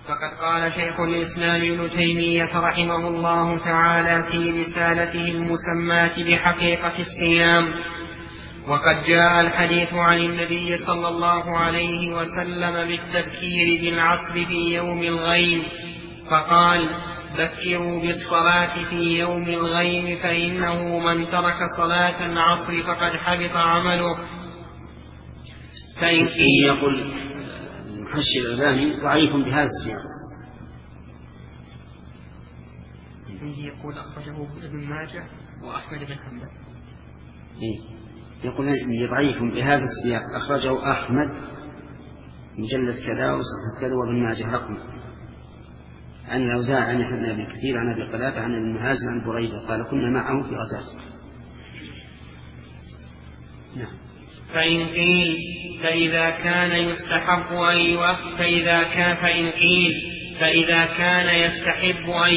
فقد قال شيخ الإسلام ابن تيمية رحمه الله تعالى في رسالته المسماة بحقيقة الصيام: وقد جاء الحديث عن النبي صلى الله عليه وسلم بالتذكير بالعصر في يوم الغيم، فقال: ذكروا بالصلاة في يوم الغيم فإنه من ترك صلاة العصر فقد حبط عمله. فإن يقول المحشي الألباني ضعيف بهذا السياق. يقول أخرجه ابن ماجه وأحمد بن حنبل. يقول ضعيف بهذا السياق، أخرجه أحمد مجلد كذا وصفحة كذا وابن ماجه رقم. عن الأوزاعي عن ابن أبي كثير عن أبي قلابة عن ابن هازم عن بريدة قال: كنا معه في غزاة. نعم. فإن قيل فإذا كان يستحب فإذا كان يستحب أن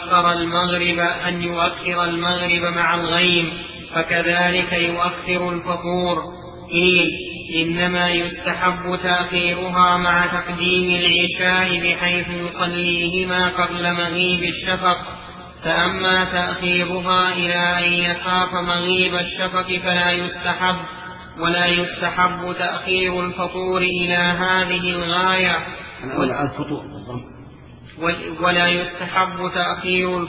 يؤخر المغرب مع الغيم فكذلك يؤخر الفطور. قيل: إنما يستحب تأخيرها مع تقديم العشاء بحيث يصليهما قبل مغيب الشفق، فأما تأخيرها إلى أن يخاف مغيب الشفق فلا يستحب، ولا يستحب تأخير الفطور إلى هذه الغاية، ولا يستحب تأخير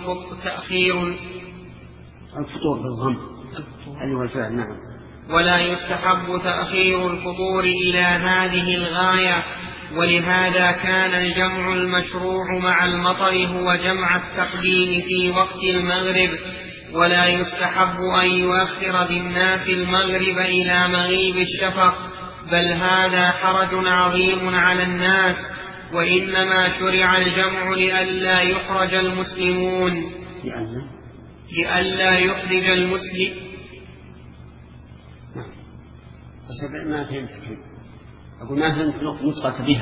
الفطور بالضم أيها الفعل. نعم. ولا يستحب تأخير الفطور إلى هذه الغاية، ولهذا كان الجمع المشروع مع المطر هو جمع التقديم في وقت المغرب، ولا يستحب أن يؤخر بالناس المغرب إلى مغيب الشفق، بل هذا حرج عظيم على الناس، وإنما شرع الجمع لئلا يخرج المسلمون ما فهمت. أقول ما فهمت نطقك بها.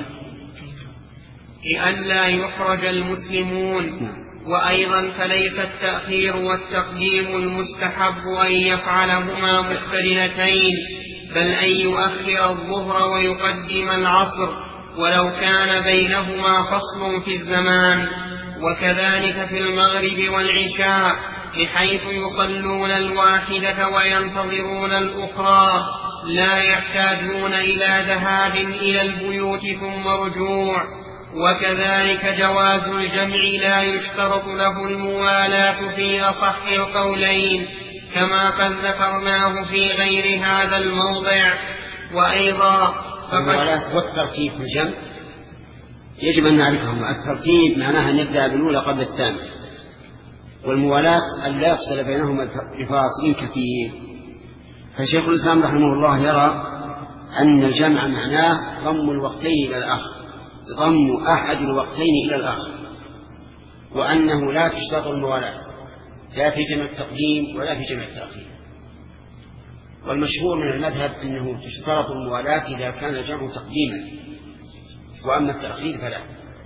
لئلا يخرج المسلمون. وأيضا فليس التأخير والتقديم المستحب أن يفعلهما مقترنتين، بل أن يؤخر الظهر ويقدم العصر ولو كان بينهما فصل في الزمان، وكذلك في المغرب والعشاء، بحيث يصلون الواحدة وينتظرون الأخرى، لا يحتاجون إلى ذهاب إلى البيوت ثم رجوع. وكذلك جواز الجمع لا يشترط له الموالاة في أصح القولين، كما قد ذكرناه في غير هذا الموضع. وأيضا الموالاة والترتيب في الجمع يجب أن نعرفهما. الترتيب معناها أن يبدأ بالأولى قبل الثانية، والموالاة أن لا يفصل بينهما بفاصل كثير. فشيخ الإسلام رحمه الله يرى أن الجمع معناه ضم الوقتين إلى الآخر، ضم أحد الوقتين إلى الآخر، وأنه لا تشترط الموالاة لا في جمع التقديم ولا في جمع التأخير. والمشهور من المذهب أنه تشترط الموالاة إذا كان الجمع تقديما، وأما التأخير فلا.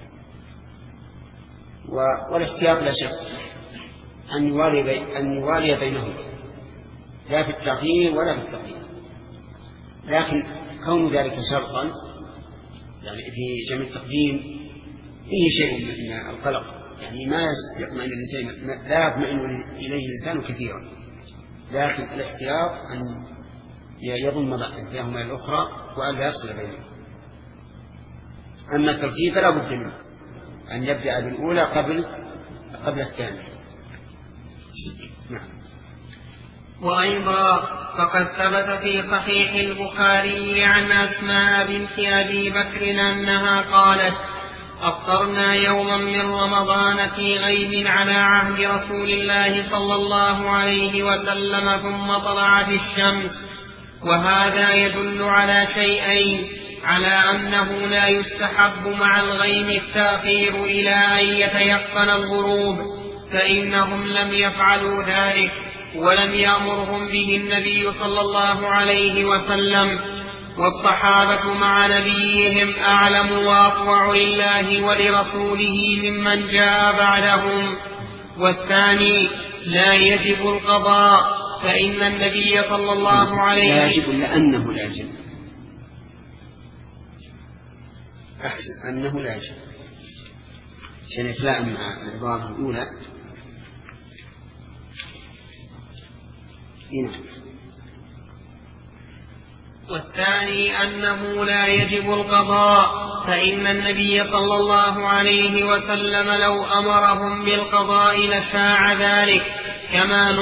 والاحتياط لا شك أن يوالي بينهم لا في التأخير ولا في التقديم، لكن كون ذلك شرطا يعني في جمع التقديم فيه شيء من القلق، يعني ما يطمئن الإنسان، لا يطمئن إليه الإنسان كثيرا، لكن الاحتياط أن يضم إحداهما الأخرى وأن لا يفصل بينهم. أما الترتيب فلا بد منه أن يبدأ بالأولى قبل الثانية. نعم. وأيضا فقد ثبت في صحيح البخاري عن أسماء بنت أبي بكر أنها قالت: أفطرنا يوما من رمضان في غيم على عهد رسول الله صلى الله عليه وسلم ثم طلعت الشمس. وهذا يدل على شيئين: على أنه لا يستحب مع الغيم التأخير إلى أن يتيقن الغروب، فإنهم لم يفعلوا ذلك ولم يأمرهم به النبي صلى الله عليه وسلم، والصحابة مع نبيهم أعلم وأطوع لله ولرسوله ممن جاء بعدهم. والثاني لا يجب القضاء، فإن النبي صلى الله عليه لا يجب لأنه لا يجب، أحسن أنه لا يجب عشان يتلائم مع العبارة الأولى. هنا. والثاني أنه لا يجب القضاء، فإن النبي صلى الله عليه وسلم لو أمرهم بالقضاء لشاع ذلك كما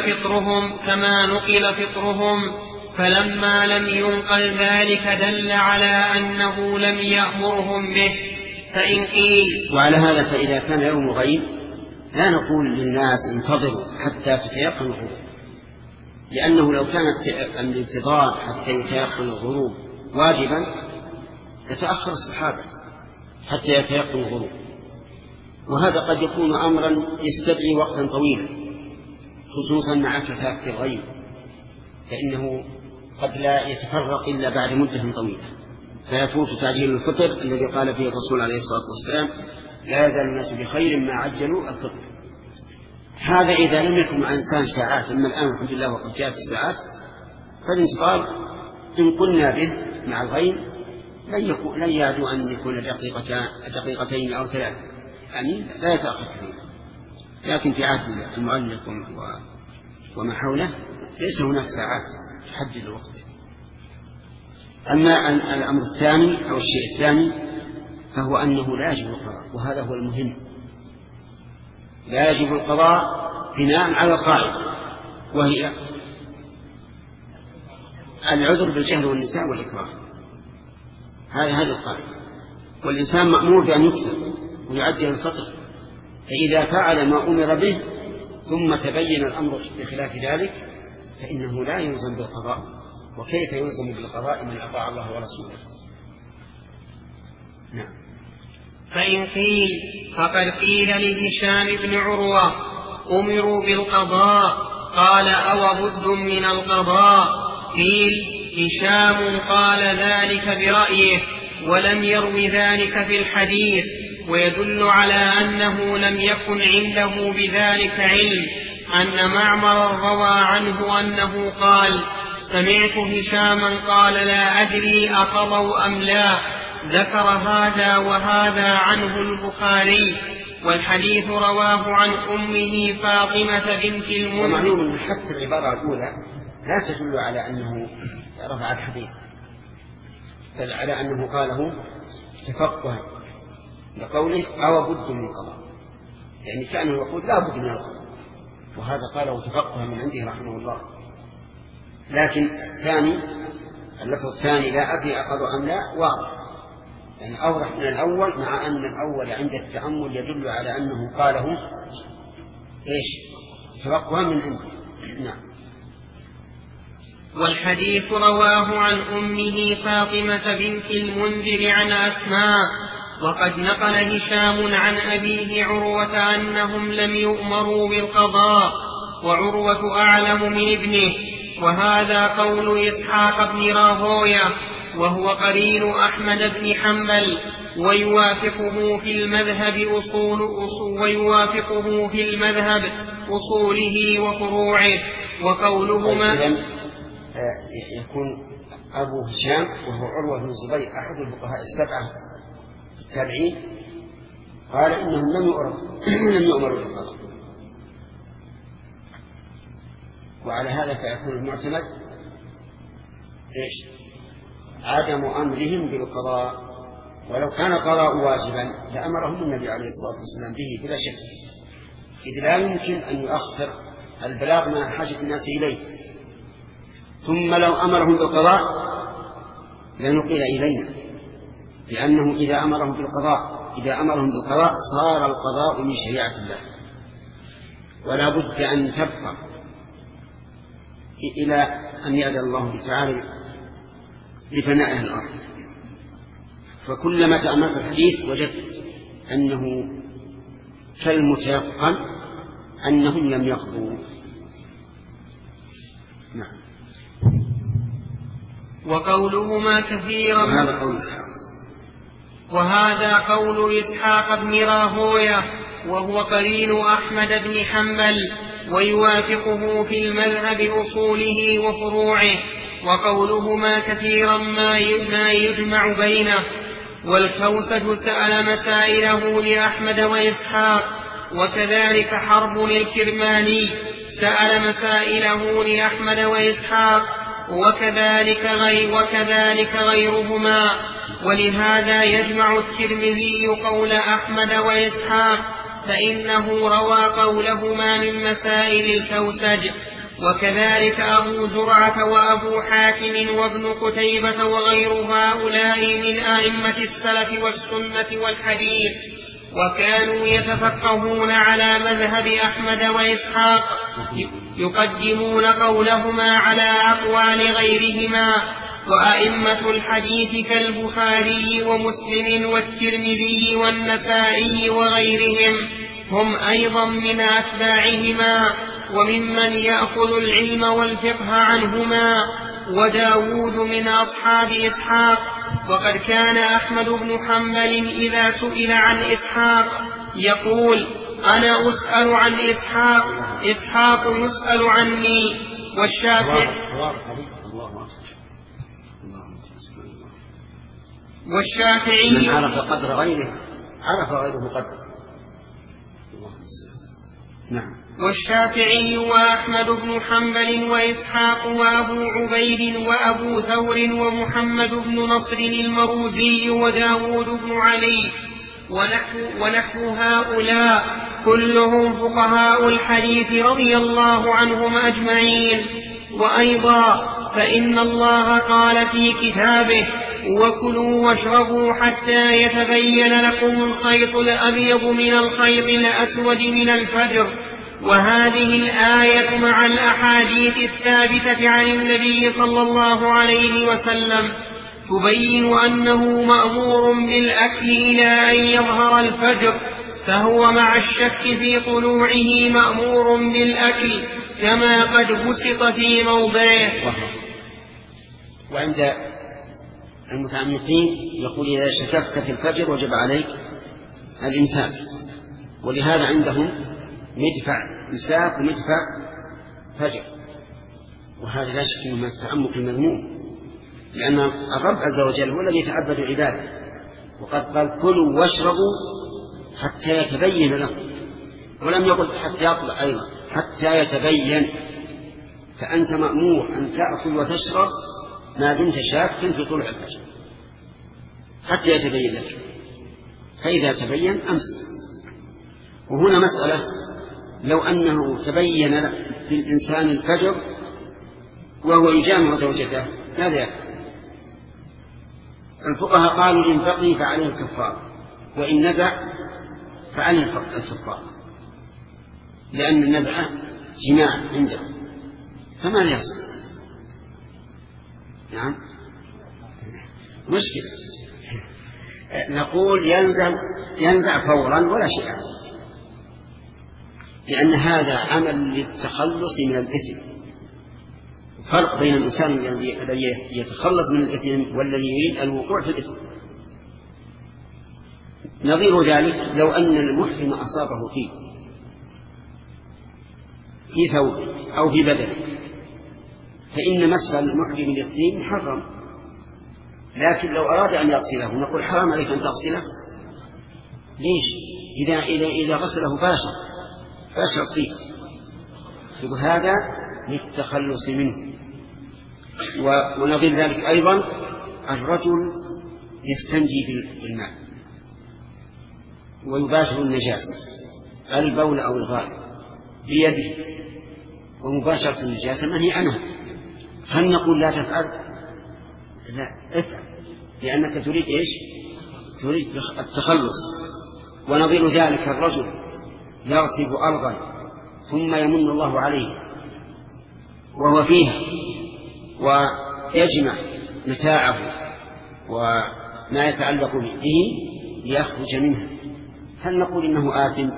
نقل فطرهم، فلما لم ينقل ذلك دل على أنه لم يأمرهم به. فإن قيل وعلى هذا فإذا كان يوم غيب لا نقول للناس انتظروا حتى تتيقن الغروب، لأنه لو كان الانتظار حتى يتيقن الغروب واجبا يتأخر الصحابة حتى يتيقن الغروب، وهذا قد يكون أمرا يستدعي وقتا طويلا خصوصا مع كثافة الغيب، فإنه قد لا يتفرق إلا بعد مدة طويلة، فيفوت تعجيل الفطر الذي قال فيه الرسول عليه الصلاة والسلام لا يزال الناس بخير ما عجلوا الفطر. هذا إذا لم يكن مع إنسان ساعات، أما الآن الحمد لله وقد جاءت الساعات، فالانتظار إن قلنا به مع الغيب لن يعدو أن يكون دقيقتين أو 3، يعني لا يتأخر كثيرا. لكن في عهد المؤلف وما حوله ليس هناك ساعات تحدد الوقت. أما الأمر الثاني أو الشيء الثاني فهو أنه لا يجب القضاء، وهذا هو المهم. لا يجب القضاء بناء على القاعدة، وهي العذر بالجهل والنساء والإكراه. هذه القاعدة، والإنسان مأمور بأن يكثر ويعجل الفطر، فإذا فعل ما أمر به ثم تبين الأمر بخلاف ذلك فإنه لا يلزم بالقضاء. وكيف يلزم بالقضاء من أطاع الله ورسوله؟ نعم. فإن قيل فقد قيل لهشام بن عروة أمروا بالقضاء، قال أو بد من القضاء؟ قيل هشام قال ذلك برأيه ولم يروي ذلك في الحديث، ويدل على أنه لم يكن عنده بذلك علم، أن معمر روى عنه أنه قال سمعت هشاما قال لا أدري أقضوا أم لا. ذكر هذا وهذا عنه البخاري، والحديث رواه عن أمه فاطمة بنت المنذر. ومعلوم أن حتى العبارة الأولى لا تدل على أنه رفع الحديث، بل على أنه قاله تفقها لقوله أو بد من القضاء، يعني كأنه يقول لا بد من القضاء، وهذا قاله تفقها من عنده رحمه الله. لكن اللفظ الثاني لا أدري أقضوا أم لا واضح، يعني أوضح من الأول، مع أن الأول عند التأمل يدل على أنه قاله تفقها من عنده. نعم. والحديث رواه عن أمه فاطمة بنت المنذر عن أسماء. وقد نقل هشام عن أبيه عروة أنهم لم يؤمروا بالقضاء، وعروة أعلم من ابنه، وهذا قول إسحاق بن راهويه وهو قرين أحمد بن حنبل، ويوافقه في المذهب أصوله وفروعه. وقولهما يكون أبو هشام وهو عروة بن الزبير أحد الفقهاء السبعة التابعين قال إنهم لم يؤمروا بالقضاء، وعلى هذا فيكون المعتمد عدم أمرهم بالقضاء، ولو كان القضاء واجبا لأمرهم النبي عليه الصلاة والسلام به بلا شك، إذ لا يمكن أن يؤخر البلاغ مع حاجة الناس إليه. ثم لو أمرهم بالقضاء لنقل إلينا، لأنه إذا أمرهم بالقضاء صار القضاء من شريعة الله، ولا بد أن تبقى إلى أن يأذن الله تعالى بفنائها الأرض. فكلما تأملت الحديث وجدت أنه كالمتيقن أنهم لم يقضوا. نعم. وقولهما كثيرا، وهذا قول إسحاق بن راهويه وهو قرين أحمد بن حنبل، ويوافقه في المذهب أصوله وفروعه. وقولهما كثيرا ما يجمع بينه. والكوسج سأل مسائله لأحمد وإسحاق، وكذلك حرب الكرماني سأل مسائله لأحمد وإسحاق، وكذلك غيرهما. ولهذا يجمع الترمذي قول أحمد وإسحاق، فإنه روى قولهما من مسائل الكوسج. وكذلك أبو زرعة وأبو حاتم وابن قتيبة وغير هؤلاء من أئمة السلف والسنة والحديث، وكانوا يتفقهون على مذهب أحمد وإسحاق، يقدمون قولهما على أقوال غيرهما. وأئمة الحديث كالبخاري ومسلم والترمذي والنسائي وغيرهم هم أيضا من أتباعهما وممن يأخذ العلم والفقه عنهما. وداود من أصحاب إسحاق، وقد كان أحمد بن حنبل إذا سئل عن إسحاق يقول: أنا أسأل عن إسحاق، إسحاق يسأل عني. والشافعي من عرف قدر غيره عرف غيره قدر. نعم. والشافعي وأحمد بن حنبل وإسحاق وأبو عبيد وأبو ثور ومحمد بن نصر المروزي وداود بن علي ونحو هؤلاء كلهم فقهاء الحديث رضي الله عنهم أجمعين. وأيضا فإن الله قال في كتابه: وكلوا واشربوا حتى يتبين لكم الخيط الأبيض من الخيط الأسود من الفجر. وهذه الآية مع الأحاديث الثابتة عن النبي صلى الله عليه وسلم تبين أنه مأمور بالأكل إلى أن يظهر الفجر، فهو مع الشك في طلوعه مأمور بالأكل كما قد بسط في موضعه. وعند المتعمقين يقول: إذا شككت في الفجر وجب عليك الإمساك. ولهذا عندهم مدفع إمساك ومدفع فجر، وهذا لا شك من التعمق المذموم، لأن الرب عز وجل هو الذي يتعبد عباده، وقد قال: كلوا واشربوا حتى يتبين لكم، ولم يقل حتى يطلع أيضا، حتى يتبين. فأنت مأمور أن تأكل وتشرب ما دمت شاكا في طلوع الفجر حتى يتبين لك، فإذا تبين أمسك. وهنا مسألة: لو أنه تبين للإنسان الفجر وهو يجامع زوجته ماذا يفعل؟ الفقهاء قالوا: إن بقي فعليه الكفار، وإن نزع فعليه الكفار، لأن النزع جماع عنده، فما يصل. نعم، مشكلة. نقول ينزع فورا ولا شيء، لأن هذا عمل للتخلص من الإثم. فرق بين الإنسان الذي يتخلص من الإثم والذي يريد الوقوع في الإثم. نظير ذلك لو أن المحرم أصابه في ثوب أو في بدنه، فإن مس المحرم للطين محرم، لكن لو أراد أن يغسله نقول: حرام عليك أن تغسله. ليش؟ إذا غسله باشر الطين، يقول هذا للتخلص منه. ونظير ذلك أيضا الرجل يستنجي بالماء ويباشر النجاسة، البول أو الغائط بيده، ومباشرة النجاسة منهي عنها. هل نقول لا تفعل؟ لا، افعل، لأنك تريد إيش؟ تريد التخلص. ونظير ذلك الرجل يغصب أرضا ثم يمن الله عليه وهو فيها ويجمع متاعه وما يتعلق به ليخرج منها، هل نقول إنه آثم؟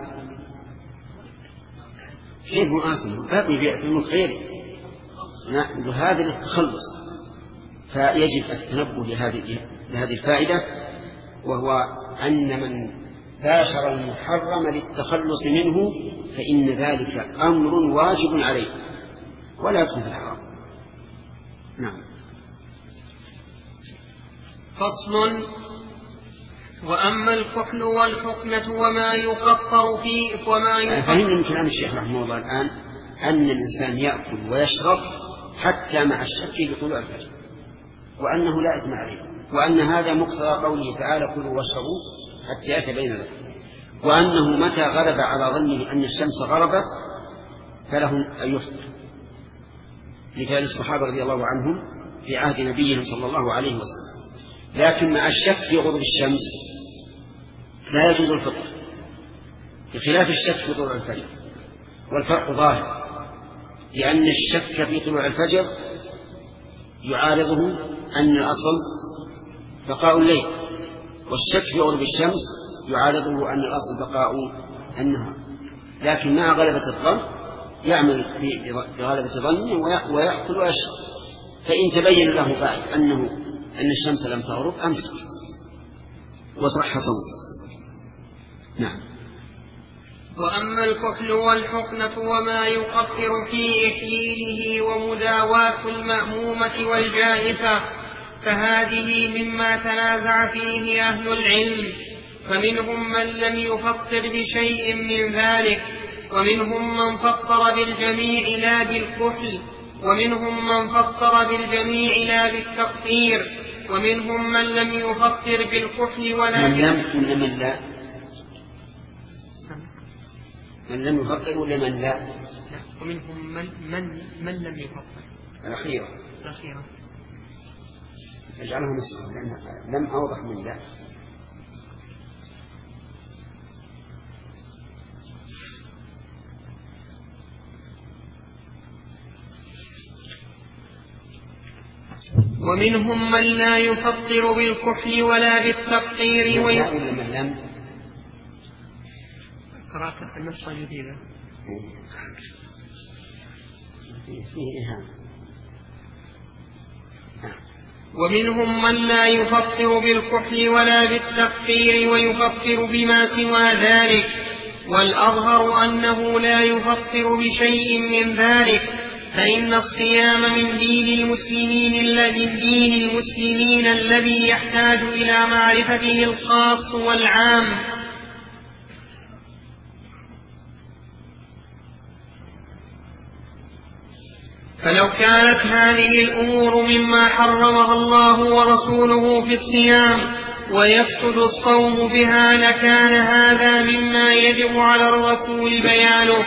غير آثم، باقي في الخير. هذا للتخلص، فيجب التنبه لهذه الفائدة، وهو أن من باشر المحرم للتخلص منه فإن ذلك أمر واجب عليه ولا يدخل في الحرام. نعم. فصل: وأما الكحل والحقنة وما يقطر فيه فهمنا من كلام الشيخ رحمه الله الآن أن الإنسان يأكل ويشرب حتى مع الشك في طلوع الفجر، وأنه لا إثم عليه، وأن هذا مقتضى قوله تعالى كلوا واشربوا حتى يتبين لكم، وأنه متى غلب على ظنه أن الشمس غربت فله أن يفطر، لفعل الصحابة رضي الله عنهم في عهد نبيهم صلى الله عليه وسلم. لكن مع الشك في غروب الشمس لا يجوز الفطر، بخلاف الشك في طلوع الفجر، والفرق ظاهر، لأن الشك في طلوع الفجر يعارضه أن الأصل بقاء الليل، والشك في غروب الشمس يعارضه أن الأصل بقاء النهار. لكن مع غلبة الظن يعمل بغلبة ظنه ويأكل ويشرب، فإن تبين له بعد أن الشمس لم تغرب أمسك وصح صومه. نعم. وأما الكحل والحقنة وما يقطر في إحليله ومداواة المأمومة والجائفة فهذه مما تنازع فيه أهل العلم، فمنهم من لم يفطر بشيء من ذلك، ومنهم من فطر بالجميع لا بالكحل، ومنهم من فطر بالجميع لا بالتقطير، ومنهم من لم يفطر بالكحل ولا من لم يفطر ولا من لا؟ ومنهم من لم يفطر. الأخيرة اجعله مسلم لأن لم أوضح من لا. ومنهم من لا يفطر بالكحل ولا بالتقطير من لم قرأت النص الجديدة فيه إهانة. ومنهم من لا يفطر بالكحل ولا بالتقطير ويفطر بما سوى ذلك، والأظهر أنه لا يفطر بشيء من ذلك، فإن الصيام من دين المسلمين الذي يحتاج إلى معرفته الخاص والعام. فلو كانت هذه الأمور مما حرمها الله ورسوله في الصيام ويفسد الصوم بها لكان هذا مما يجب على الرسول بيانه،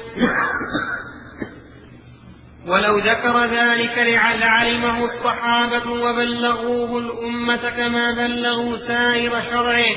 ولو ذكر ذلك لعلمه الصحابة وبلغوه الأمة كما بلغوا سائر شرعه،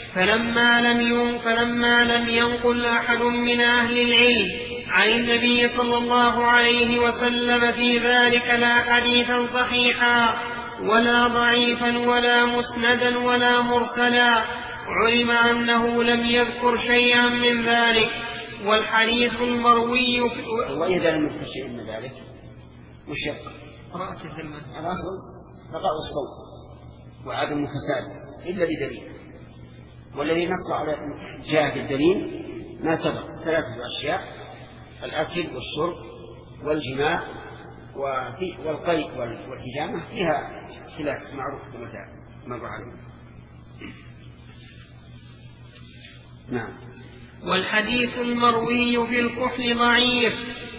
فلما لم ينقل أحد من أهل العلم عن النبي صلى الله عليه وسلم في ذلك لا حديثا صحيحا ولا ضعيفا ولا مسندا ولا مرسلا، علم أنه لم يذكر شيئا من ذلك. والحديث المروي وإذا لم يذكر شيئا من ذلك مشق الأصل بقاء الصوم وعدم الفساد إلا بدليل، والذي نص على جاء بالدليل ما سبق 3 أشياء: الأكل والشرب والجماع والقيء والحجامة، فيها خلاف معروف كما مر عليه. نعم. والحديث المروي في الكحل ضعيف،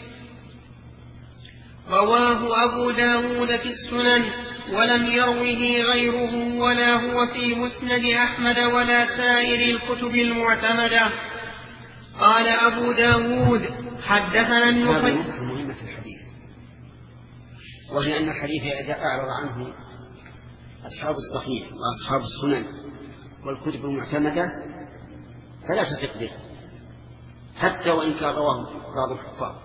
رواه أبو داود في السنن ولم يروه غيره ولا هو في مسند أحمد ولا سائر الكتب المعتمدة. قال أبو داود حدثنا النخعي. مهمة الحديث وهي أن الحديث إذا أعرض عنه أصحاب الصحيح وأصحاب السنن والكتب المعتمدة فلا تثق به حتى وإن كان رواه بعض الحفاظ،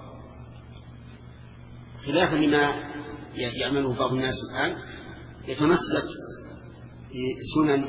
خلافا لما يعمله بعض الناس الآن، يتمسك بسنن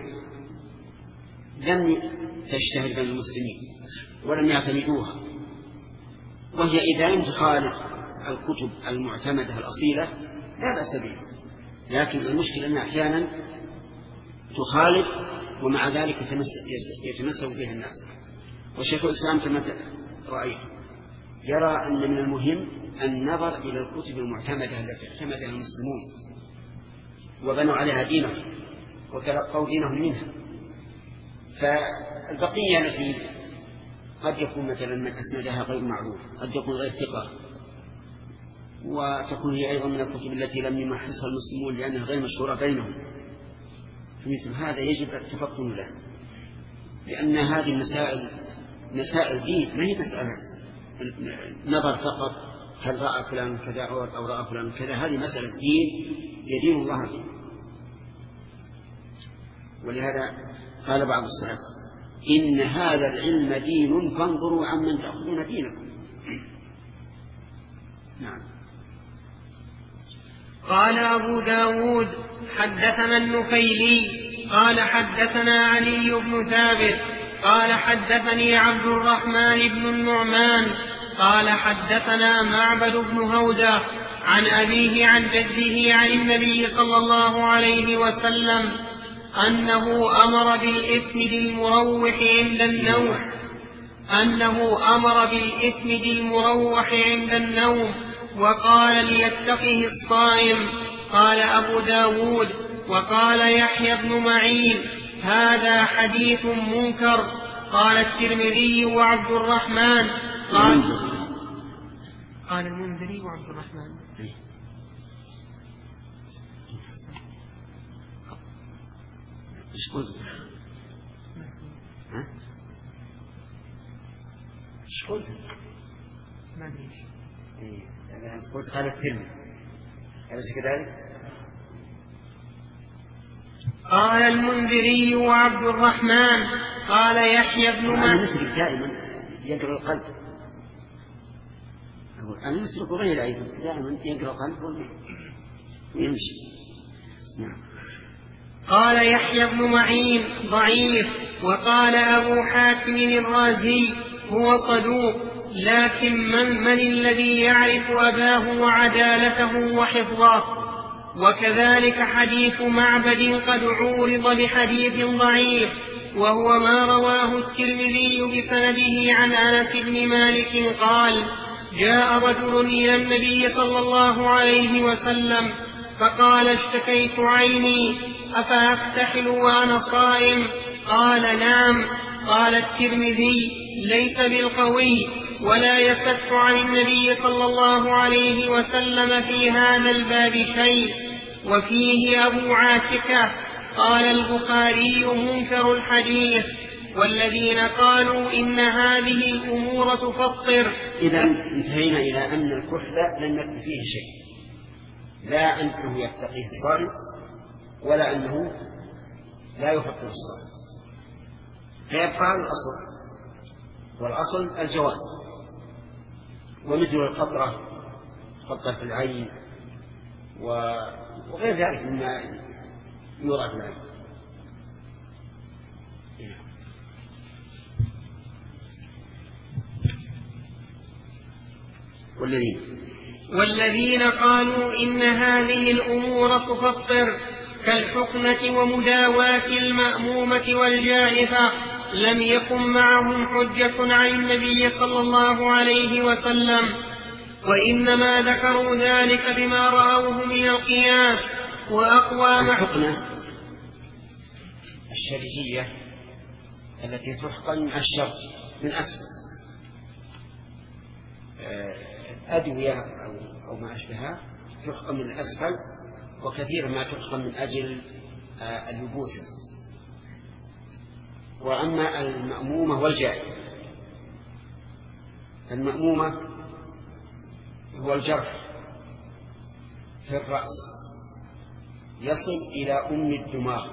لم تشتهر بين المسلمين ولم يعتمدوها، وهي إذا لم تخالف الكتب المعتمدة الأصيلة لا بأس بها، لكن المشكلة أنها أحيانا تخالف ومع ذلك يتمسك بها الناس. وشيخ الإسلام كما رأيت يرى أن من المهم النظر إلى الكتب المعتمدة التي اعتمدها المسلمون وبنوا عليها دينهم وتلقوا دينهم منها، فالبقية التي قد يكون مثلا من أسندها غير معروف، قد يكون غير ثقة، وتكون هي أيضا من الكتب التي لم يمحصها المسلمون لأنها غير مشهورة بينهم، مثل هذا يجب التفطن له، لأن هذه مسائل دين، ما هي مسألة نظر فقط هل رأى فلان كذا أو رأى فلان كذا، هذه مسألة دين يدين الله فيه. ولهذا قال بعض السلف إن هذا العلم دين فانظروا عمن تأخذون دينكم. نعم. قال أبو داود حدثنا النفيلي قال حدثنا علي بن ثابت قال حدثني عبد الرحمن بن النعمان قال حدثنا معبد بن هودة عن أبيه عن جده عن النبي صلى الله عليه وسلم أنه أمر بالإسمد المروح عند النوم وقال ليتقه الصائم. قال أبو داود وقال يحيى بن معين هذا حديث منكر. قال الترمذي وعبد الرحمن قال المنذري وعبد الرحمن ايش قلت؟ ما ادري ايش قلت. قال الترمذي أليس كذلك؟ قال المنذري وعبد الرحمن قال يحيى بن معين المسلك دائما يقرأ القلب، المسلك غير أيضا دائما يقرأ القلب ويمشي. نعم. قال يحيى بن معين ضعيف. وقال أبو حاتم الرازي هو صدوق، لكن من الذي يعرف أباه وعدالته وحفظه؟ وكذلك حديث معبد قد عورض بحديث ضعيف، وهو ما رواه الترمذي بسنده عن أنس بن مالك قال جاء رجل إلى النبي صلى الله عليه وسلم فقال اشتكيت عيني أفأكتحل وأنا صائم؟ قال نعم. قال الترمذي ليس بالقوي ولا يفتح عن النبي صلى الله عليه وسلم في هذا الباب شيء. وفيه أبو عاتكة. قال البخاري منكر الحديث. والذين قالوا إن هذه الأمور تفطر. إذا انتهينا إلى أن الكحل لم يكن فيه شيء، لا أنه يتقيه الصائم ولا أنه لا يفطر الصائم، فيبقى الأصل، والأصل الجواز. ومثل القطرة، قطرة العين وغير ذلك مما يرى في العين. والذين قالوا إن هذه الأمور تفطر كالحقنة ومداواة المأمومة والجائفة لم يكن معهم حجة عن النبي صلى الله عليه وسلم، وإنما ذكروا ذلك بما رأوه من القياس. وأقوى الحقنة الشرجية التي تحقن مع الشرج من أسفل، أدوية أو ما أشبهها تحقن من الأسفل، وكثيرا ما تحقن من أجل اللبوسة. وأما المأمومة والجائفة، المأمومة هو الجرح في الرأس يصل إلى الدماغ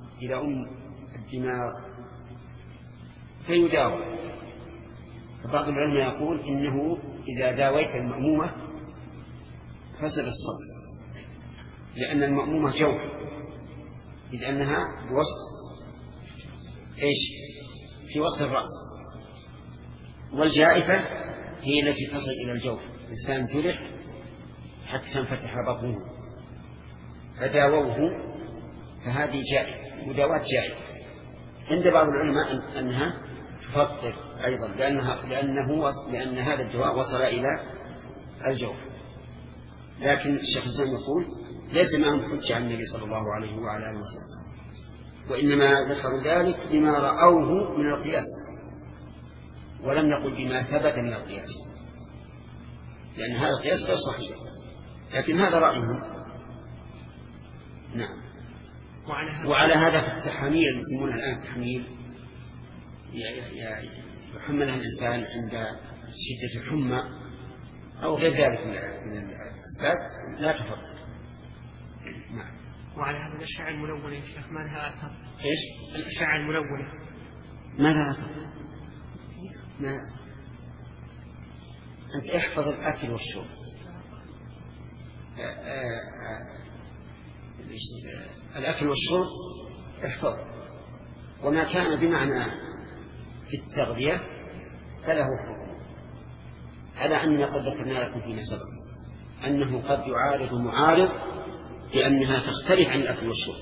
فيداوى. فبعض العلماء يقول إنه إذا داويت المأمومة فسد الصبر، لأن المأمومة جوف، إذ أنها في وسط الرأس. والجائفة هي التي تصل إلى الجوف، الإنسان جرح حتى انفتح بطنه فداووه، فهذه مداواة جائفة. عند بعض العلماء أنها تفطر أيضا، لأن هذا الدواء وصل إلى الجوف. لكن الشيخ الإسلام يقول ليس معهم حجة عن النبي صلى الله عليه وعلى آله وسلم. وإنما ذكروا ذلك بما رأوه من القياس، ولم نقل بما ثبت من القياس، لأن هذا القياس غير صحيح، لكن هذا رأيهم. نعم. وعلى هذا في التحاميل اللي يسمونها الآن تحميل، يحملها الإنسان عند شدة الحمى أو غير ذلك من الأسباب لا تفرق. نعم. وعلى هذا الأشعة الملونة يا شيخ ما لها أثر؟ إيش؟ الأشعة الملونة ما لها أثر؟ ما أنت احفظ الأكل والشرب، الأكل والشرب احفظ، وما كان بمعنى في التغذية فله حكم، على أننا قد ذكرنا لكم فيما سبق أنه قد يعارض معارض بأنها تختلف عن الأكل والشرب،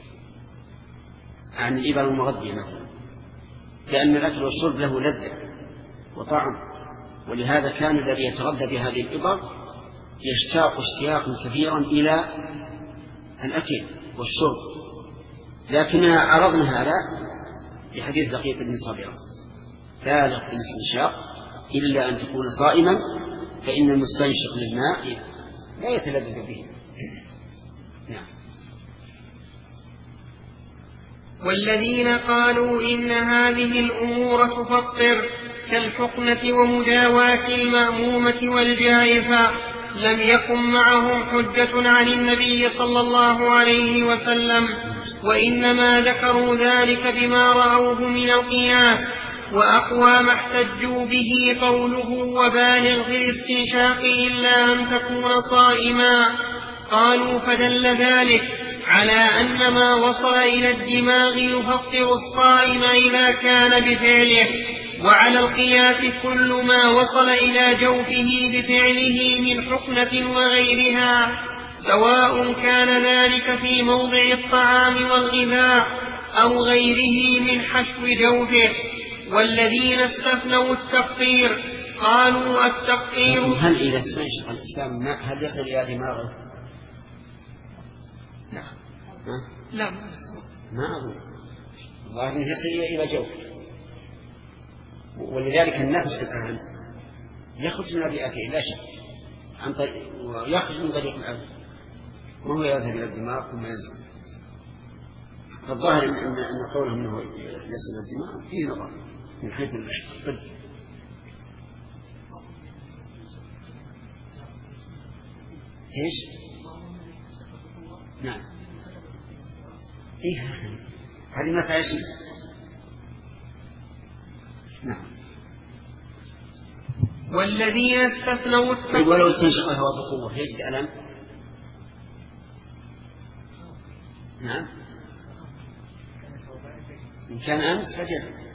عن الإبر المغذية مثلا، لأن الأكل والشرب له لذة وطعم، ولهذا كان الذي يتغذى بهذه الإبر يشتاق اشتياقا كثيرا إلى الأكل والشرب، لكننا عرضنا هذا في حديث دقيق بن صبيرة: لا يقبل الاستنشاق إلا أن تكون صائما فإن المستنشق للماء لا يتلذذ به. نعم. والذين قالوا إن هذه الأمور تفطر كالحقنة ومداواة المأمومة والجائفة لم يكن معهم حجة عن النبي صلى الله عليه وسلم، وإنما ذكروا ذلك بما رأوه من القياس، وأقوى ما احتجوا به قوله وبالغ في الاستنشاق إلا أن تكون صائما. قالوا فدل ذلك على أن ما وصل إلى الدماغ يفطر الصائم إذا كان بفعله، وعلى القياس كل ما وصل إلى جوفه بفعله من حقنة وغيرها، سواء كان ذلك في موضع الطعام والغذاء أو غيره من حشو جوفه. والذين استثنوا التقطير قالوا التقطير هل إذا استنشق الإنسان ماء هل يصل إلى دماغه؟ لا ما أظن، الظاهر أنه يصل إلى جوفه، ولذلك النفس الآن يخرج من الرئتين لا شك، ويخرج من طريق الأنف وهو يذهب إلى الدماغ ثم ينزل. فالظاهر أن قولهم أنه يصل إلى الدماغ فيه نظر من حيث الطب. إيش؟ نعم. إيه هذه ما فيها شيء. نعم. والذين استثنوا التقطير ولو استنشق الهواء بقوة يجد ألم. نعم. إن كان أمس فجر.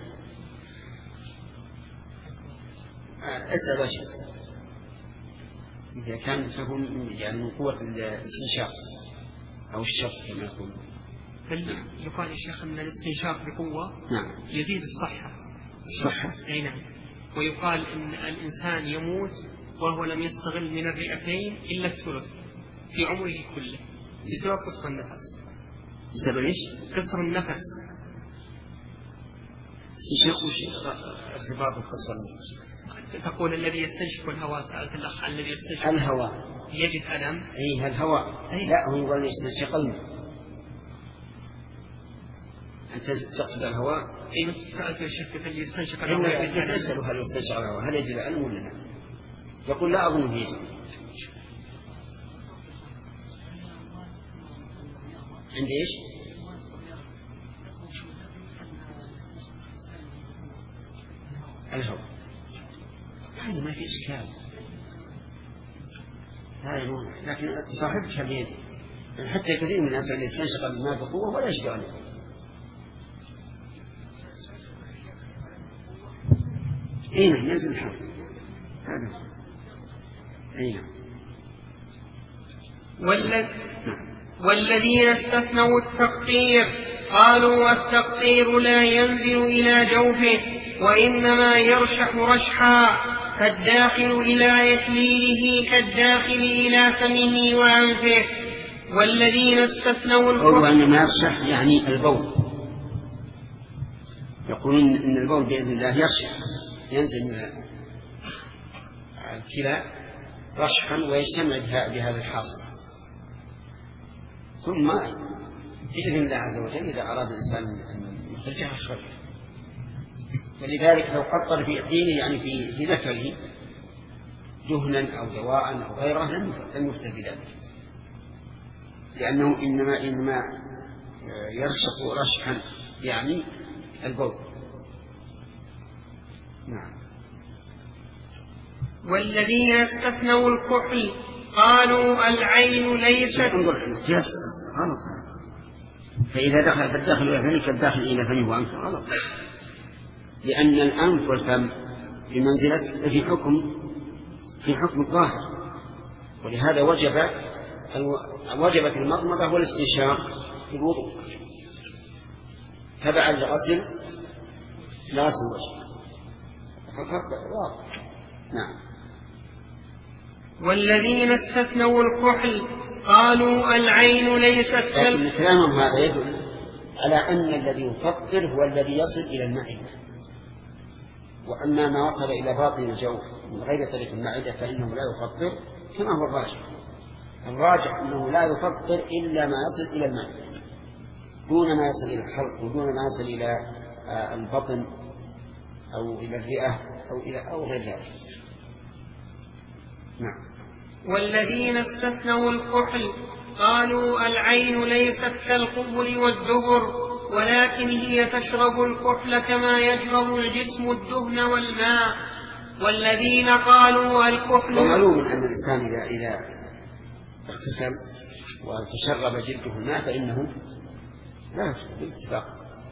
اسأل وجه إذا كان تكون يعني من قوة الاستنشاق أو الشق كما يقول. يقال يا شيخ أن الاستنشاق بقوة نعم يزيد الصحة. أي نعم. ويقال إن الإنسان يموت وهو لم يستغل من الرئتين إلا الثلث في عمره كله بسبب قصر النفس. بسبب إيش؟ قصر النفس. استنشاق وش ارتباط قصر النفس؟ تقول الذي يستنشق الهواء، سألت الأخ عن الذي يستنشق الهواء يجد ألم. أي الهواء لا هو يقول يستنشق الماء. أنت تقصد الهواء؟ أي سألت الشيخ الذي يستنشق الهواء تسأله هل يستنشق الهواء هل يجد ألم ولا لا؟ يقول لا أظن يجد. عند إيش؟ الهواء هذا ما في إشكال، هذا مهم. لكن صاحبك حبيب حتى كثير من الناس اللي يستنشق الماء بقوة ولا يجد عليه. أين ينزل الحرب هذا أين. والذين استثنوا التقطير قالوا التقطير لا ينزل إلى جوفه وإنما يرشح رشحا كالداخل إلى يحليله كالداخل إلى فمه وأنفه. والذين استثنوا القول أن ما يرشح يعني البول يقولون إن البول بإذن الله يرشح، ينزل من الكلى رشحا ويجتمع بهذا الحاصل، ثم بإذن الله عز وجل إذا أراد الإنسان أن يخرجها خرجها. ولذلك لو قطر في عينه يعني في ذكره دهنا أو دواء أو غيره لم يفتر بذلك، لأنه إنما يرشق رشحا يعني البول. نعم. والذين استثنوا الكحل قالوا العين ليست. انظر القياس غلط، فإذا دخل فالداخل إلى فمه كالداخل إلى فمه وأنفه غلط، لأن الأنف والفم بمنزلة في حكم الظاهر، ولهذا وجبت المضمضة والاستنشاق في الوضوء تبعا لغسل الوجه. نعم. والذين استثنوا الكحل قالوا العين ليست لكن كلامهم هذا يدل على أن الذي يفطر هو الذي يصل إلى المعدة، وأما ما وصل إلى باطن الجوف من غير طريق المعدة فإنه لا يفطر، كما هو الراجح أنه لا يفطر إلا ما يصل إلى المعدة دون ما يصل إلى الحلق ودون ما يصل إلى البطن أو إلى الرئة أو غير ذلك. نعم. والذين استثنوا الكحل قالوا العين ليست كالقبل والدبر، ولكن هي تشرب الكحل كما يشرب الجسم الدهن والماء. والذين قالوا الكحل. ومعلوم أن الإنسان إذا اغتسل وتشرب جلده الماء فإنه لا يفطر بالاتفاق،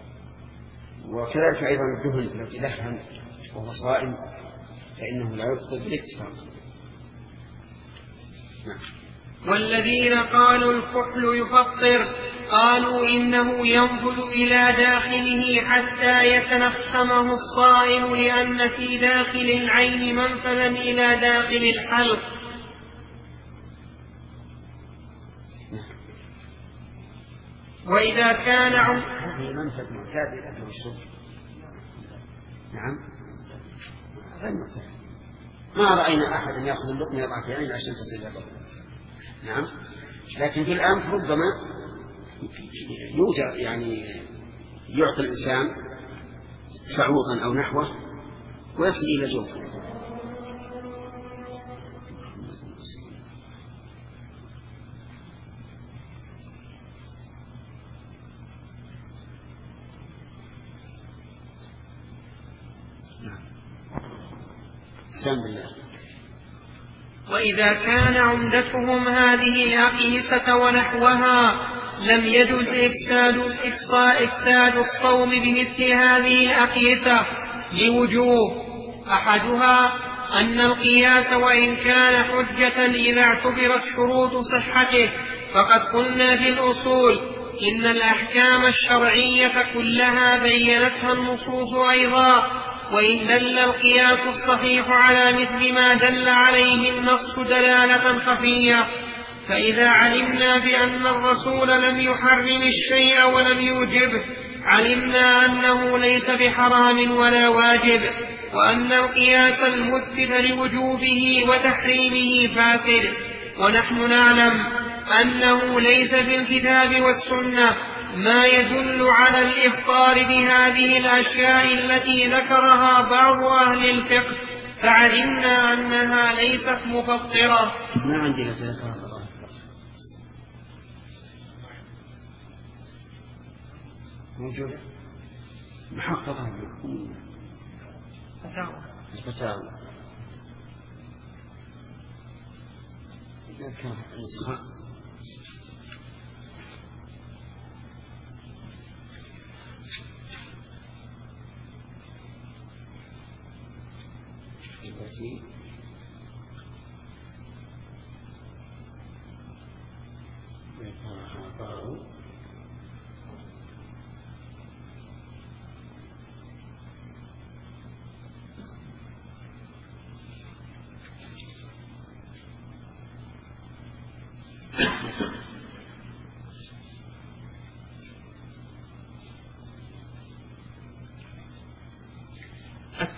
وكذلك أيضا الدهن لو تدهن وهو صائم فإنه لا يفطر بالاتفاق. نعم. والذين قالوا الكحل يفطر قالوا إنه ينفذ إلى داخله حتى يتنخمه الصائم، لأن في داخل العين منفذا إلى داخل الحلق. وإذا كان هذه منفذ معتاد للأكل والشرب. نعم. غير معتاد، ما رأينا أحد يأخذ اللقمة يضع في عينه عشان تصل إلى بطنه. نعم. لكن في الأنف ربما يوجد يعني يعطي الإنسان صعودا أو نحوه ويصل إلى جوفه. وإذا كان عمدتهم هذه الأقيسة ونحوها لم يجز إفساد الصوم بمثل هذه الأقيسة لوجوه. أحدها أن القياس وإن كان حجة إذا اعتبرت شروط صحته، فقد قلنا في الأصول إن الأحكام الشرعية كلها بينتها النصوص أيضا، وإن دل القياس الصحيح على مثل ما دل عليه النص دلالة خفية. فإذا علمنا بأن الرسول لم يحرم الشيء ولم يوجبه علمنا أنه ليس بحرام ولا واجب، وأن القياس المثبت لوجوبه وتحريمه فاسد. ونحن نعلم أنه ليس في الكتاب والسنة ما يدل على الإفطار بهذه الأشياء التي ذكرها بعض أهل الفقه، فعلمنا أنها ليست مفطرة. ما عندي لسنة موجودة محققة فتاوى نذكر النسخة التي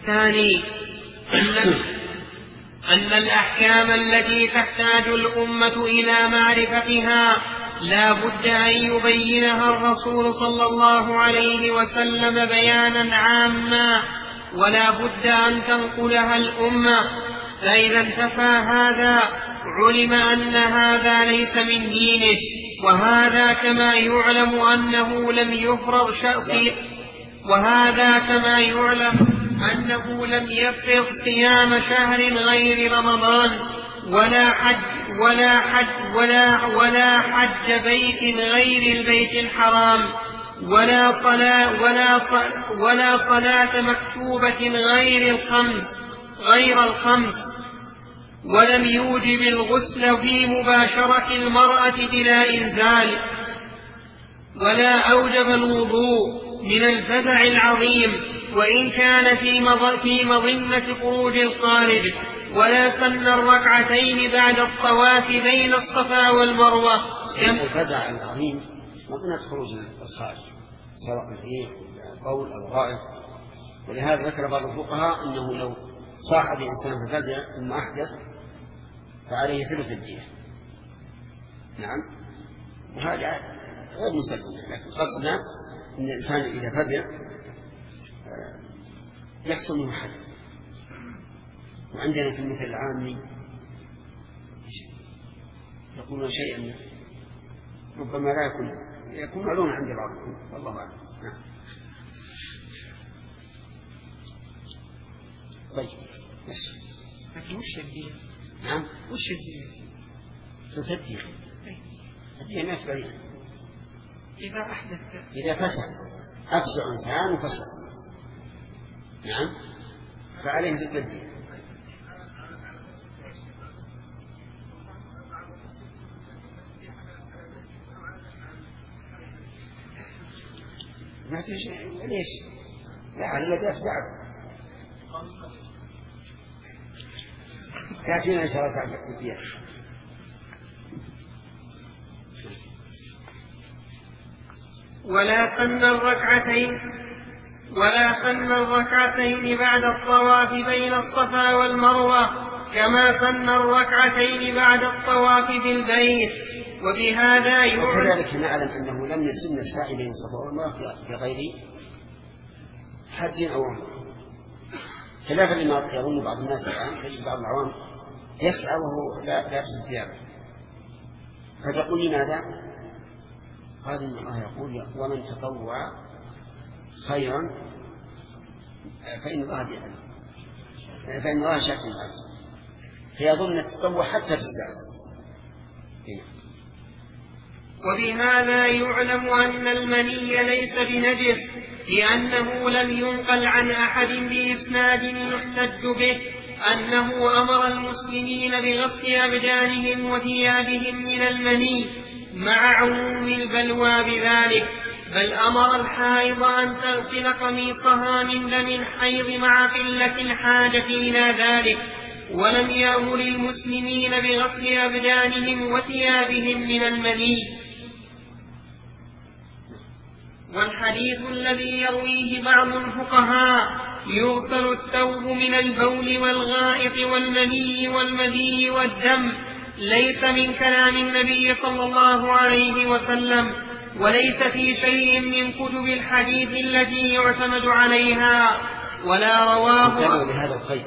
الثاني أن الأحكام التي تحتاج الأمة إلى معرفتها لا بد أن يبينها الرسول صلى الله عليه وسلم بيانا عاما، ولا بد أن تنقلها الأمة، فإذا انتفى هذا علم أن هذا ليس من دينه. وهذا كما يعلم أنه لم يفرض صيام شهر غير رمضان، ولا حج بيت غير البيت الحرام، ولا صلاة مكتوبة غير الخمس، ولم يوجب الغسل في مباشرة المرأة بلا إنزال، ولا أوجب الوضوء من الفزع العظيم وإن كان في مظنة خروج الخارج، ولا سن الركعتين بعد الطواف بين الصفا والمروة. الفزع العظيم مظنة خروج الخارج سواء الريح أو البول أو غائط، ولهذا ذكر بعض الفقهاء أنه لو صاح بإنسان ففزع ثم أحدث فعليه ثلث الدية. نعم، وهذا غير مسلم، لكن قصدنا أن الإنسان إذا فزع يحصل منه حد. وعندنا في المثل العامي يقولون شيئا ربما لا يكون معلوم عند بعضهم، والله أعلم. نعم. طيب لكن وش الدية؟ نعم، وش الدية؟ ثلث الدية. الدية ناس بعيدة إذا فسد أفزع إنسان وفسد، نعم، فعليه ثلث الدية. ما ليش؟ لا، الذي أفزعه تأتينا إن شاء الله تعالى الدية. ولا سن الركعتين بعد الطواف بين الصفا والمروة، كما سن الركعتين بعد الطواف بالبيت. وبهذا وكذلك نعلم أنه لم يسن السعي بين الصفا والمروة في غير حج أو عمرة، خلافا لما يظن بعض الناس الآن. تجد بعض العوام يسعى وهو لا يلبس ثيابه، فتقول لماذا؟ قال إن الله يقول ومن تطوع خيرا فإن الله شاكر عليم، فيظن التطوع حتى في السعي. وبهذا يعلم أن المني ليس بنجس، لأنه لم ينقل عن أحد بإسناد يحتج به أنه أمر المسلمين بغسل أبدانهم وثيابهم من المني مع عموم البلوى بذلك، بل أمر الحائض أن تغسل قميصها من دم الحيض مع قلة الحاجة إلى ذلك، ولم يأمر المسلمين بغسل أبدانهم وثيابهم من المني. والحديث الذي يرويه بعض الفقهاء يغسل الثوب من البول والغائط والمني والمذي والدم ليس من كلام النبي صلى الله عليه وسلم، وليس في شيء من كتب الحديث التي يعتمد عليها، ولا رواه. بهذا القيد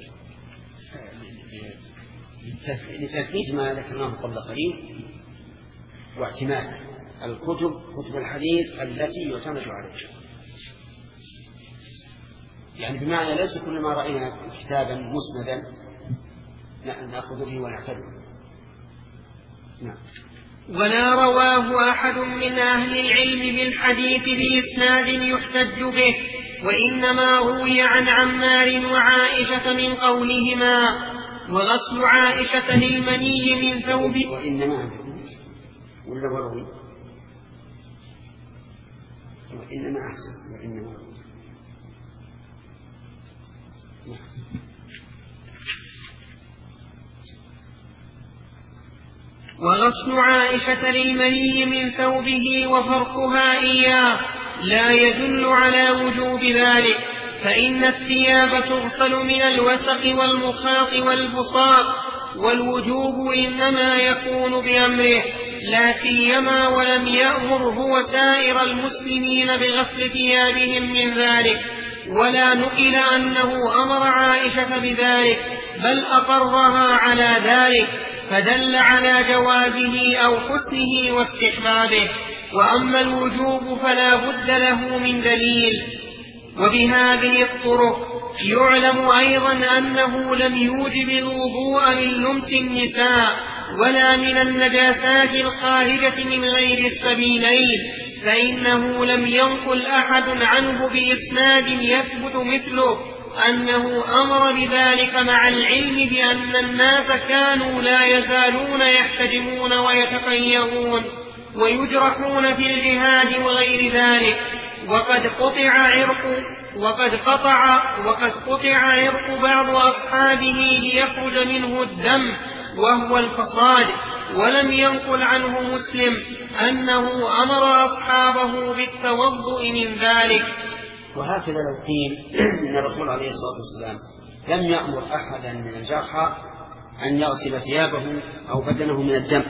لتثبيت ما ذكرناه قبل قليل واعتماد كتب الحديث التي يعتمد عليها، يعني بمعنى ليس كل ما رأينا كتابا مسندا نأخذ به ونعتبره. نعم. ولا رواه أحد من أهل العلم بالحديث بإسناد يحتج به، وإنما روي عن عمار وعائشة من قولهما وغسل عائشة للمني من ثوب. وإنما أحسن وإنما وغسل عائشة للمني من ثوبه وفرقها إياه لا يدل على وجوب ذلك، فإن الثياب تغسل من الوسخ والمخاط والبصاق، والوجوب إنما يكون بأمره، لا سيما ولم يأمر هو سائر المسلمين بغسل ثيابهم من ذلك، ولا نقل أنه أمر عائشة بذلك، بل أقرها على ذلك، فدل على جوازه أو حسنه واستحبابه. وأما الوجوب فلا بد له من دليل. وبهذه الطرق يعلم أيضا أنه لم يوجب الوضوء من لمس النساء ولا من النجاسات الخارجة من غير السبيلين، فإنه لم ينقل أحد عنه بإسناد يثبت مثله أنه أمر بذلك، مع العلم بأن الناس كانوا لا يزالون يحتجمون ويتطيرون ويجرحون في الجهاد وغير ذلك، وقد قطع عرق بعض أصحابه ليخرج منه الدم وهو الفصاد، ولم ينقل عنه مسلم أنه أمر أصحابه بالتوضؤ من ذلك. وهكذا لو قيل إن الرسول عليه الصلاة والسلام لم يأمر أحدا من الجرحى أن يغسل ثيابه أو بدنه من الدم،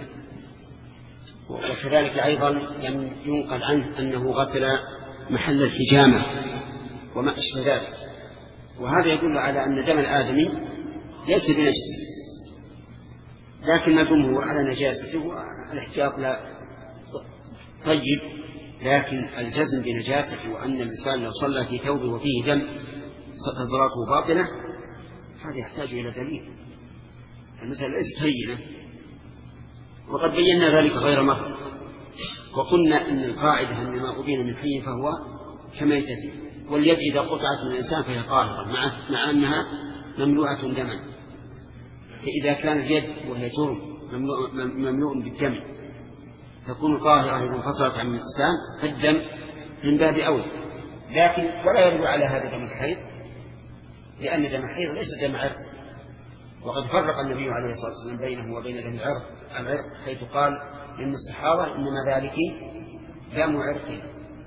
وكذلك أيضا لم ينقل عنه أنه غسل محل الحجامة وما أشبه ذلك، وهذا يدل على أن دم الآدمي ليس بنجس، لكن الجمهور على نجاسته والاحتياط لا طيب، لكن الجزم بنجاسته وأن الإنسان لو صلى في ثوبه وفيه دم فصلاته باطلة هذا يحتاج إلى دليل. المسألة ليست هينة، وقد بينا ذلك غير مرة، وقلنا أن القاعدة أن ما أبين من حي فهو كميتة، واليد إذا قطعت من الإنسان فهي طاهرة مع أنها مملوءة دما، فإذا كانت اليد وهي جرم مملوء بالدم تكون طاهرة إذا انفصلت عن الإنسان، فالدم من باب أولى، لكن ولا يرجع على هذا دم الحيض، لأن دم الحيض ليس دم عرق، وقد فرق النبي عليه الصلاة والسلام بينه وبين دم العرق حيث قال إن الصحابة إنما ذلك دم عرق.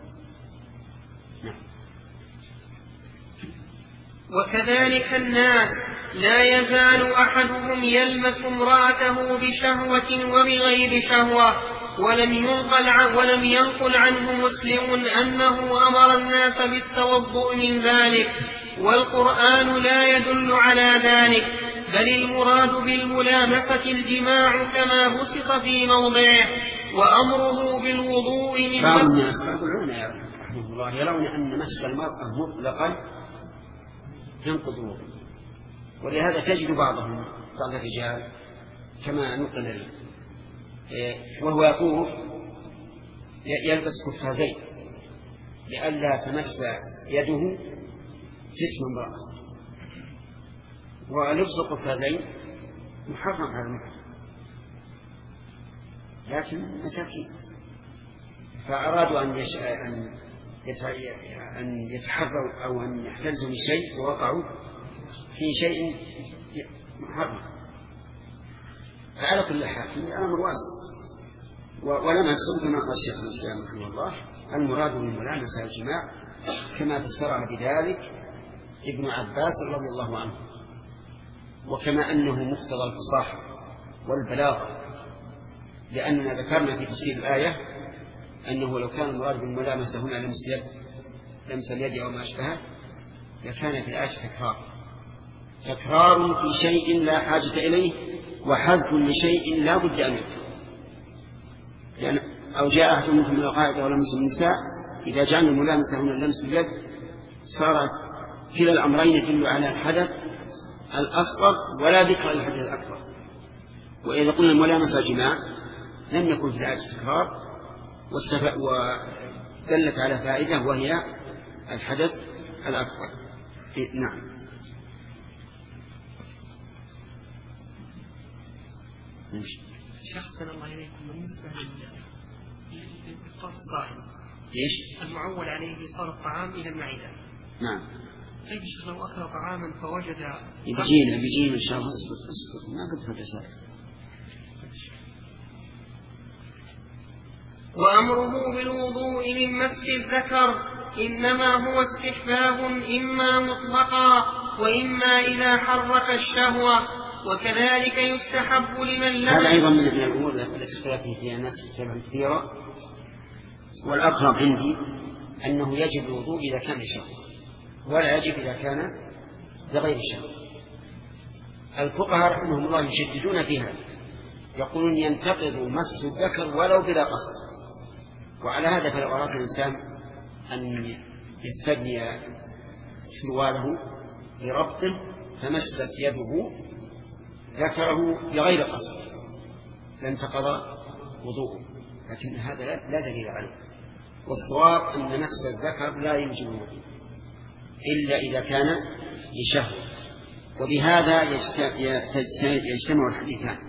وكذلك الناس لا يزال أحدهم يلمس امرأته بشهوة وبغير شهوة، ولم ينقل عنه مسلم أنه أمر الناس بالتوضؤ من ذلك، والقرآن لا يدل على ذلك، بل المراد بالملامسة الجماع كما بسط في موضعه، وأمره بالوضوء من بعض الناس رحمه الله يرون أن مس المرأة مطلقا ينقض الوضوء، ولهذا تجد بعض الرجال كما نقل وهو يطوف يلبس قفازين لئلا تمس يده جسم امرأة، ولبس القفازين محرم على المحرم، لكن مساكين فأرادوا أن يتحروا أو أن يحترزوا من شيء ووقعوا في شيء محرم، فعلى كل حال الأمر واسع. ولمسوا كما قال الشيخ الإسلام رحمه الله المراد بالملامسة الجماع كما فسرها بذلك ابن عباس رضي الله عنه، وكما أنه مقتضى الفصاحة والبلاغة، لأننا ذكرنا في تفسير الآية أنه لو كان المراد بالملامسة هنا لمس اليد أو ما أشبهه لكان في الآية تكرار في شيء لا حاجة إليه وحذف لشيء لا بد أن يكون، يعني أو جاء أحد منكم من القاعدة ولمس النساء، إذا جعلنا الملامسة هنا لمس اليد صارت كلا الأمرين يدل على الحدث الأصغر ولا ذكر الحدث الأكبر. وإذا قلنا الملامسة جماع لم يكن في الآية تكرار ودلت على فائدة وهي الحدث الأكبر. نعم. شخصا الله إليكم بالنسبة للإفطار الصائم إيش؟ المعول عليه صار الطعام إلى المعدة. نعم. طيب الشيخ لو أكل طعاما فوجد بيجينا إن شاء الله اصبر ما قد في الرسالة. وأمره بالوضوء من مس الذكر إنما هو استحباب إما مطلقا وإما إذا حرك الشهوة، وكذلك يستحب لمن لم. هذا أيضا من الأمور التي اختلف فيها الناس كثيرا، والأقرب عندي أنه يجب الوضوء إذا كان لشهوة ولا يجب إذا كان لغير الشهوة. الفقهاء رحمهم الله يشددون فيها، يقولون ينتقض مس الذكر ولو بلا قصد. وعلى هذا فلو أراد الإنسان أن يستبني سرواله بربطه فمست يده ذكره بغير قصد لانتقض وضوءه، لكن هذا لا دليل عليه. والصواب أن مس الذكر لا يوجب الوضوء إلا إذا كان لشهوة. وبهذا يجتمع الحديثان،